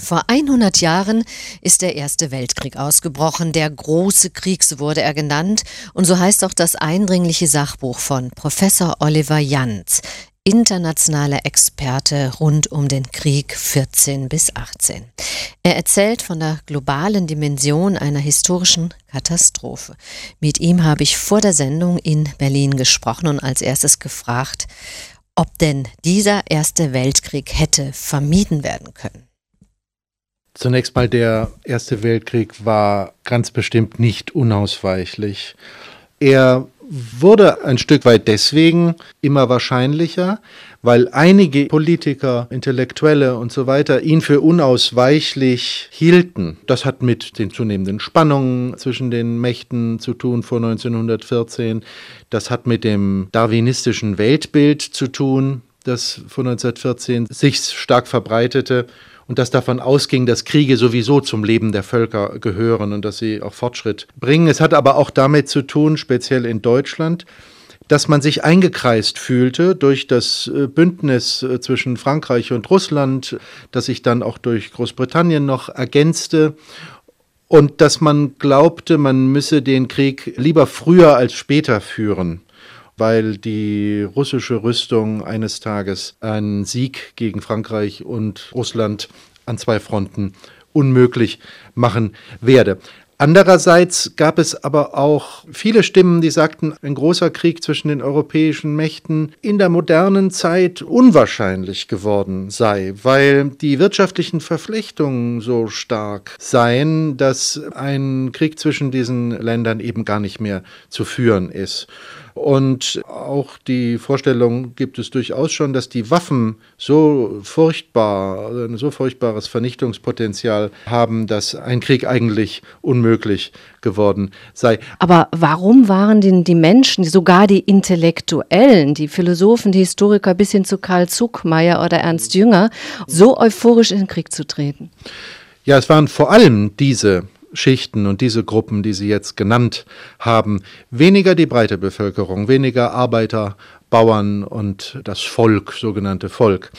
Vor 100 Jahren ist der Erste Weltkrieg ausgebrochen. Der Große Krieg, so wurde er genannt. Und so heißt auch das eindringliche Sachbuch von Professor Oliver Janz, internationaler Experte rund um den Krieg 14 bis 18. Er erzählt von der globalen Dimension einer historischen Katastrophe. Mit ihm habe ich vor der Sendung in Berlin gesprochen und als erstes gefragt, ob denn dieser Erste Weltkrieg hätte vermieden werden können. Zunächst mal, der Erste Weltkrieg war ganz bestimmt nicht unausweichlich. Er wurde ein Stück weit deswegen immer wahrscheinlicher, weil einige Politiker, Intellektuelle und so weiter ihn für unausweichlich hielten. Das hat mit den zunehmenden Spannungen zwischen den Mächten zu tun vor 1914. Das hat mit dem darwinistischen Weltbild zu tun, das vor 1914 sich stark verbreitete. Und das davon ausging, dass Kriege sowieso zum Leben der Völker gehören und dass sie auch Fortschritt bringen. Es hat aber auch damit zu tun, speziell in Deutschland, dass man sich eingekreist fühlte durch das Bündnis zwischen Frankreich und Russland, das sich dann auch durch Großbritannien noch ergänzte. Und dass man glaubte, man müsse den Krieg lieber früher als später führen, weil die russische Rüstung eines Tages einen Sieg gegen Frankreich und Russland an zwei Fronten unmöglich machen werde. Andererseits gab es aber auch viele Stimmen, die sagten, ein großer Krieg zwischen den europäischen Mächten in der modernen Zeit unwahrscheinlich geworden sei, weil die wirtschaftlichen Verflechtungen so stark seien, dass ein Krieg zwischen diesen Ländern eben gar nicht mehr zu führen ist. Und auch die Vorstellung gibt es durchaus schon, dass die Waffen ein so furchtbares Vernichtungspotenzial haben, dass ein Krieg eigentlich unmöglich geworden sei. Aber warum waren denn die Menschen, sogar die Intellektuellen, die Philosophen, die Historiker bis hin zu Karl Zuckmayer oder Ernst Jünger, so euphorisch in den Krieg zu treten? Ja, es waren vor allem diese Schichten und diese Gruppen, die Sie jetzt genannt haben, weniger die breite Bevölkerung, weniger Arbeiter, Bauern und das Volk, sogenannte Volk.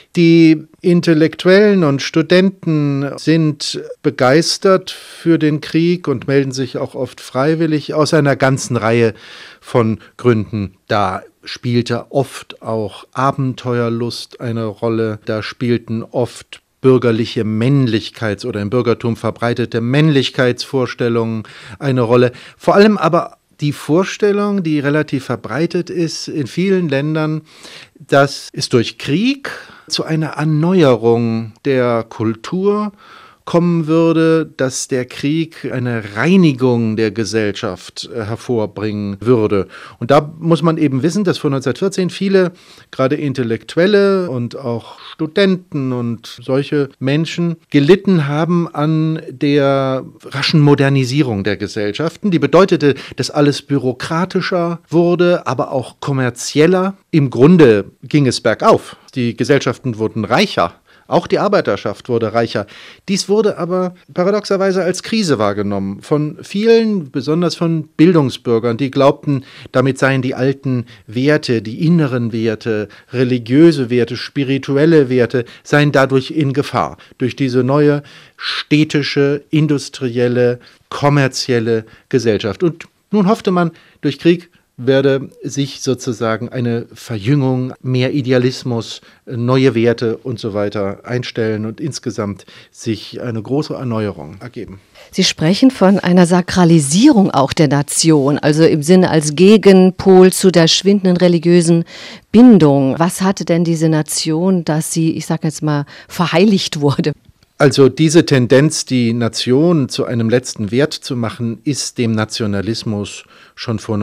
Die Intellektuellen und Studenten sind begeistert für den Krieg und melden sich auch oft freiwillig aus einer ganzen Reihe von Gründen. Da spielte oft auch Abenteuerlust eine Rolle, da spielten oft bürgerliche Männlichkeits- oder im Bürgertum verbreitete Männlichkeitsvorstellungen eine Rolle. Vor allem aber die Vorstellung, die relativ verbreitet ist in vielen Ländern, dass es durch Krieg zu einer Erneuerung der Kultur kommen würde, dass der Krieg eine Reinigung der Gesellschaft hervorbringen würde. Und da muss man eben wissen, dass vor 1914 viele, gerade Intellektuelle und auch Studenten und solche Menschen gelitten haben an der raschen Modernisierung der Gesellschaften. Die bedeutete, dass alles bürokratischer wurde, aber auch kommerzieller. Im Grunde ging es bergauf. Die Gesellschaften wurden reicher. Auch die Arbeiterschaft wurde reicher. Dies wurde aber paradoxerweise als Krise wahrgenommen von vielen, besonders von Bildungsbürgern, die glaubten, damit seien die alten Werte, die inneren Werte, religiöse Werte, spirituelle Werte, seien dadurch in Gefahr. Durch diese neue städtische, industrielle, kommerzielle Gesellschaft. Und nun hoffte man, durch Krieg werde sich sozusagen eine Verjüngung, mehr Idealismus, neue Werte und so weiter einstellen und insgesamt sich eine große Erneuerung ergeben. Sie sprechen von einer Sakralisierung auch der Nation, also im Sinne als Gegenpol zu der schwindenden religiösen Bindung. Was hatte denn diese Nation, dass sie, ich sage jetzt mal, verheiligt wurde? Also diese Tendenz, die Nation zu einem letzten Wert zu machen, ist dem Nationalismus schon vor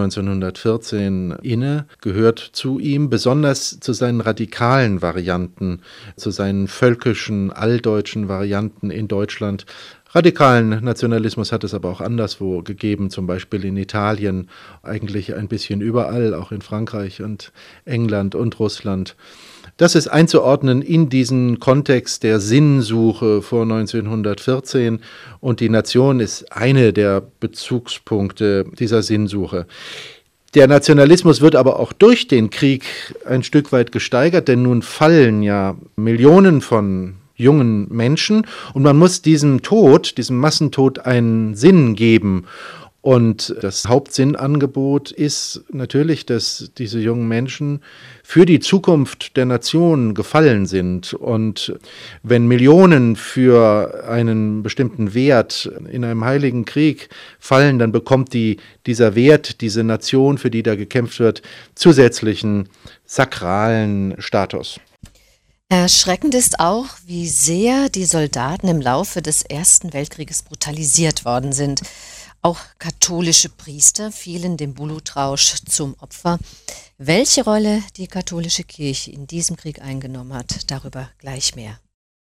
1914 inne, gehört zu ihm, besonders zu seinen radikalen Varianten, zu seinen völkischen, alldeutschen Varianten in Deutschland. Radikalen Nationalismus hat es aber auch anderswo gegeben, zum Beispiel in Italien, eigentlich ein bisschen überall, auch in Frankreich und England und Russland. Das ist einzuordnen in diesen Kontext der Sinnsuche vor 1914 und die Nation ist eine der Bezugspunkte dieser Sinnsuche. Der Nationalismus wird aber auch durch den Krieg ein Stück weit gesteigert, denn nun fallen ja Millionen von jungen Menschen. Und man muss diesem Tod, diesem Massentod einen Sinn geben. Und das Hauptsinnangebot ist natürlich, dass diese jungen Menschen für die Zukunft der Nation gefallen sind. Und wenn Millionen für einen bestimmten Wert in einem heiligen Krieg fallen, dann bekommt dieser Wert, diese Nation, für die da gekämpft wird, zusätzlichen sakralen Status. Erschreckend ist auch, wie sehr die Soldaten im Laufe des Ersten Weltkrieges brutalisiert worden sind. Auch katholische Priester fielen dem Blutrausch zum Opfer. Welche Rolle die katholische Kirche in diesem Krieg eingenommen hat, darüber gleich mehr.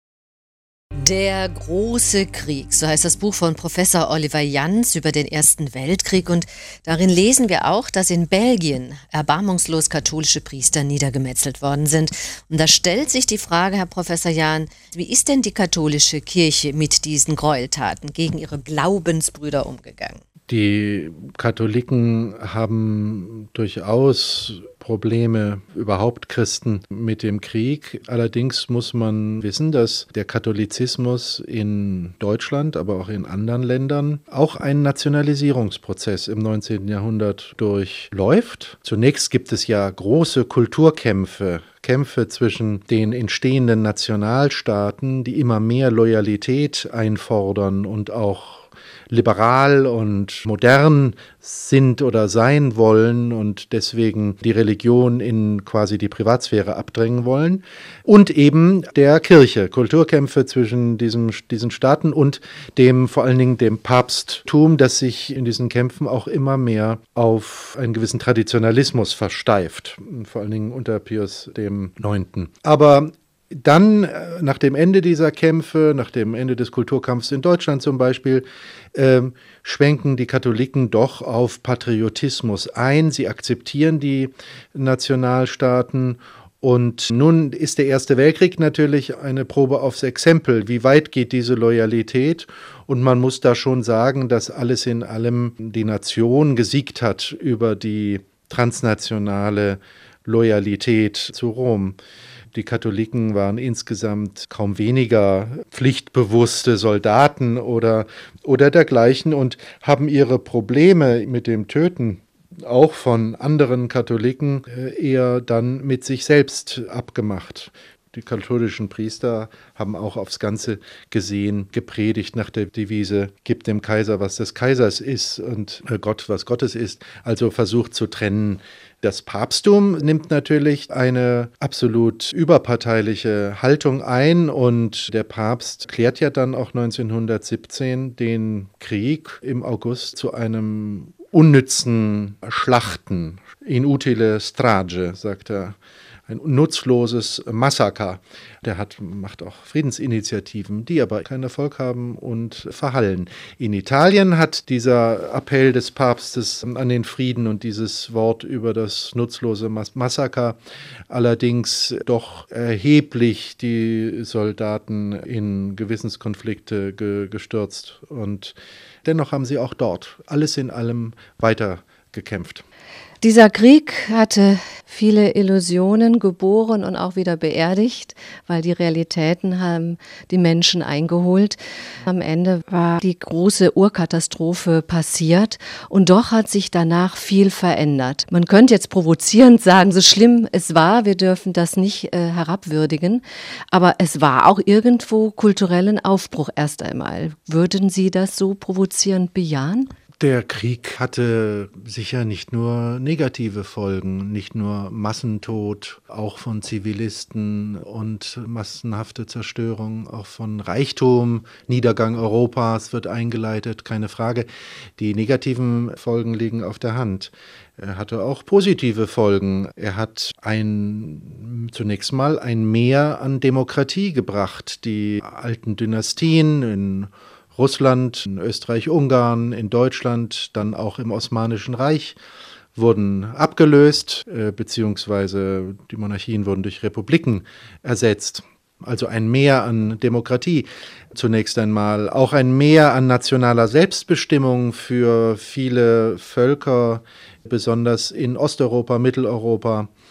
Der große Krieg, so heißt das Buch von Professor Oliver Janz über den Ersten Weltkrieg, und darin lesen wir auch, dass in Belgien erbarmungslos katholische Priester niedergemetzelt worden sind. Und da stellt sich die Frage, Herr Professor Jahn, wie ist denn die katholische Kirche mit diesen Gräueltaten gegen ihre Glaubensbrüder umgegangen? Die Katholiken haben durchaus Probleme, überhaupt Christen, mit dem Krieg. Allerdings muss man wissen, dass der Katholizismus in Deutschland, aber auch in anderen Ländern auch einen Nationalisierungsprozess im 19. Jahrhundert durchläuft. Zunächst gibt es ja große Kulturkämpfe, Kämpfe zwischen den entstehenden Nationalstaaten, die immer mehr Loyalität einfordern und auch liberal und modern sind oder sein wollen und deswegen die Religion in quasi die Privatsphäre abdrängen wollen. Und eben der Kirche, Kulturkämpfe zwischen diesen Staaten und vor allen Dingen dem Papsttum, das sich in diesen Kämpfen auch immer mehr auf einen gewissen Traditionalismus versteift, vor allen Dingen unter Pius IX. Aber dann, nach dem Ende dieser Kämpfe, nach dem Ende des Kulturkampfs in Deutschland zum Beispiel, schwenken die Katholiken doch auf Patriotismus ein. Sie akzeptieren die Nationalstaaten. Und nun ist der Erste Weltkrieg natürlich eine Probe aufs Exempel. Wie weit geht diese Loyalität? Und man muss da schon sagen, dass alles in allem die Nation gesiegt hat über die transnationale Loyalität zu Rom. Die Katholiken waren insgesamt kaum weniger pflichtbewusste Soldaten oder dergleichen und haben ihre Probleme mit dem Töten auch von anderen Katholiken eher dann mit sich selbst abgemacht. Die katholischen Priester haben auch aufs Ganze gesehen gepredigt nach der Devise, gib dem Kaiser, was des Kaisers ist und Gott, was Gottes ist, also versucht zu trennen. Das Papsttum nimmt natürlich eine absolut überparteiliche Haltung ein und der Papst klärt ja dann auch 1917 den Krieg im August zu einem unnützen Schlachten. Inutile strage, sagt er. Ein nutzloses Massaker. Der macht auch Friedensinitiativen, die aber keinen Erfolg haben und verhallen. In Italien hat dieser Appell des Papstes an den Frieden und dieses Wort über das nutzlose Massaker allerdings doch erheblich die Soldaten in Gewissenskonflikte gestürzt. Und dennoch haben sie auch dort alles in allem weiter gekämpft. Dieser Krieg hatte viele Illusionen geboren und auch wieder beerdigt, weil die Realitäten haben die Menschen eingeholt. Am Ende war die große Urkatastrophe passiert und doch hat sich danach viel verändert. Man könnte jetzt provozierend sagen, so schlimm es war, wir dürfen das nicht herabwürdigen, aber es war auch irgendwo kulturellen Aufbruch erst einmal. Würden Sie das so provozierend bejahen? Der Krieg hatte sicher nicht nur negative Folgen, nicht nur Massentod, auch von Zivilisten und massenhafte Zerstörung, auch von Reichtum, Niedergang Europas wird eingeleitet, keine Frage. Die negativen Folgen liegen auf der Hand. Er hatte auch positive Folgen. Er hat zunächst mal ein Mehr an Demokratie gebracht. Die alten Dynastien in Russland, in Österreich-Ungarn, in Deutschland, dann auch im Osmanischen Reich wurden abgelöst, beziehungsweise die Monarchien wurden durch Republiken ersetzt. Also ein Mehr an Demokratie zunächst einmal, auch ein Mehr an nationaler Selbstbestimmung für viele Völker, besonders in Osteuropa, Mitteleuropa.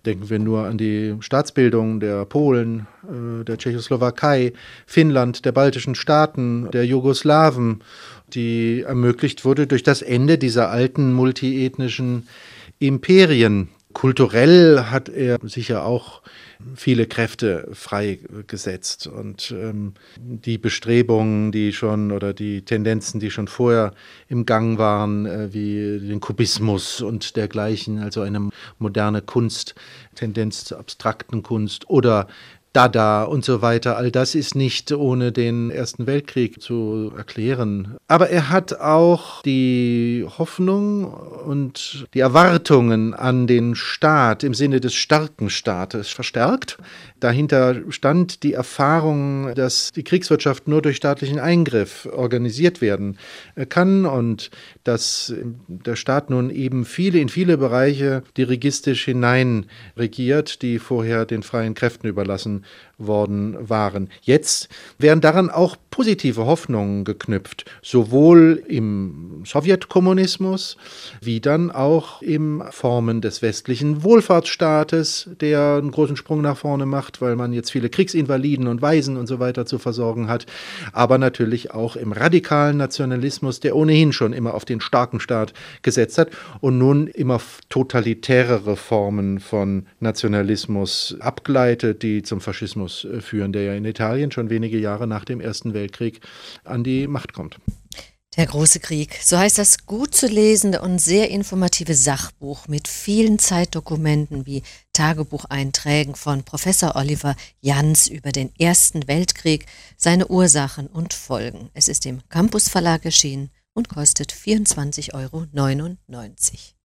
Denken wir nur an die Staatsbildung der Polen, der Tschechoslowakei, Finnland, der baltischen Staaten, der Jugoslawen, die ermöglicht wurde durch das Ende dieser alten multiethnischen Imperien. Kulturell hat er sicher auch viele Kräfte freigesetzt und die Bestrebungen, die schon oder die Tendenzen, die schon vorher im Gang waren, wie den Kubismus und dergleichen, also eine moderne Kunst, Tendenz zur abstrakten Kunst oder Dada und so weiter, all das ist nicht ohne den Ersten Weltkrieg zu erklären. Aber er hat auch die Hoffnung und die Erwartungen an den Staat im Sinne des starken Staates verstärkt. Dahinter stand die Erfahrung, dass die Kriegswirtschaft nur durch staatlichen Eingriff organisiert werden kann und dass der Staat nun eben in viele Bereiche dirigistisch hinein regiert, die vorher den freien Kräften überlassen worden waren. Jetzt werden daran auch positive Hoffnungen geknüpft, sowohl im Sowjetkommunismus wie dann auch im Formen des westlichen Wohlfahrtsstaates, der einen großen Sprung nach vorne macht, weil man jetzt viele Kriegsinvaliden und Waisen und so weiter zu versorgen hat, aber natürlich auch im radikalen Nationalismus, der ohnehin schon immer auf den starken Staat gesetzt hat und nun immer totalitärere Formen von Nationalismus abgleitet, die zum Faschismus führen, der ja in Italien schon wenige Jahre nach dem Ersten Weltkrieg an die Macht kommt. Der große Krieg, so heißt das gut zu lesende und sehr informative Sachbuch mit vielen Zeitdokumenten wie Tagebucheinträgen von Professor Oliver Janz über den Ersten Weltkrieg, seine Ursachen und Folgen. Es ist im Campus Verlag erschienen und kostet 24,99 €.